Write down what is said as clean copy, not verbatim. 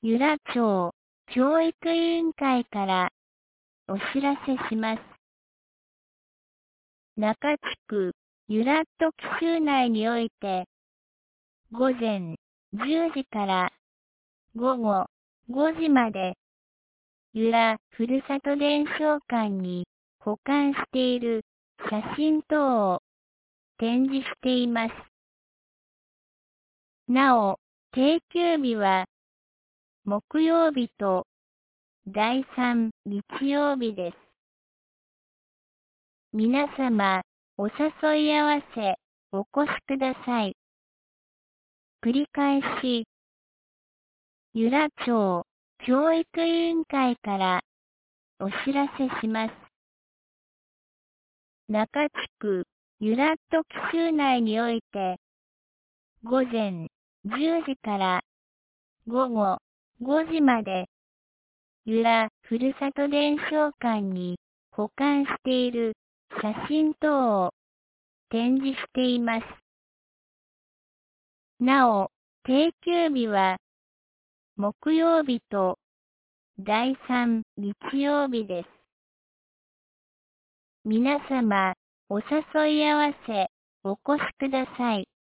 由良町教育委員会からお知らせします。中地区由良と紀州内において、午前10時から午後5時まで、由良ふるさと伝承館に保管している写真等を展示しています。なお、定休日は木曜日と第3日曜日です。皆様、お誘い合わせお越しください。繰り返し、由良町教育委員会からお知らせします。中地区由良と紀州内において、午前10時から午後5時まで、由良ふるさと伝承館に保管している写真等を展示しています。なお、定休日は木曜日と第3日曜日です。皆様、お誘い合わせお越しください。